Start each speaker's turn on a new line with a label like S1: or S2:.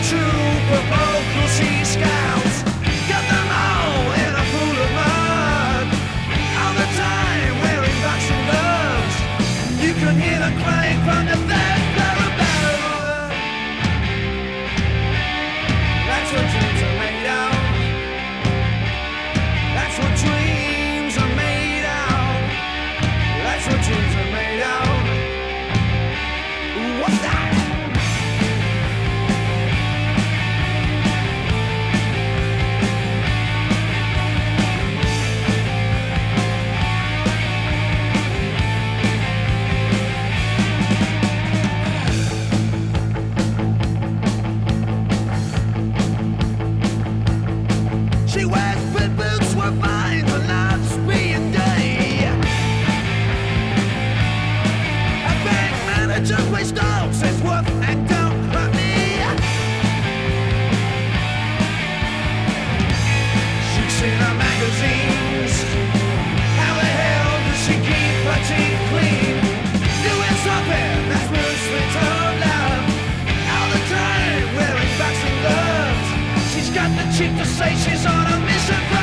S1: troop of local Sea Scouts. Got them all in a pool of mud, all the time wearing boxing gloves. You can hear them crying from the third floor of battle. That's what dreams are made of. That's what dreams are made of. That's what dreams are made of. What's that? She wears fit boots were fine for not being gay. A bank manager plays dogs, says woof and don't hurt me. She's seen her magazines. How the hell does she keep her teeth clean? Doing something that's mostly told love, all the time wearing boxing gloves. She's got the cheek to say she's on a mission.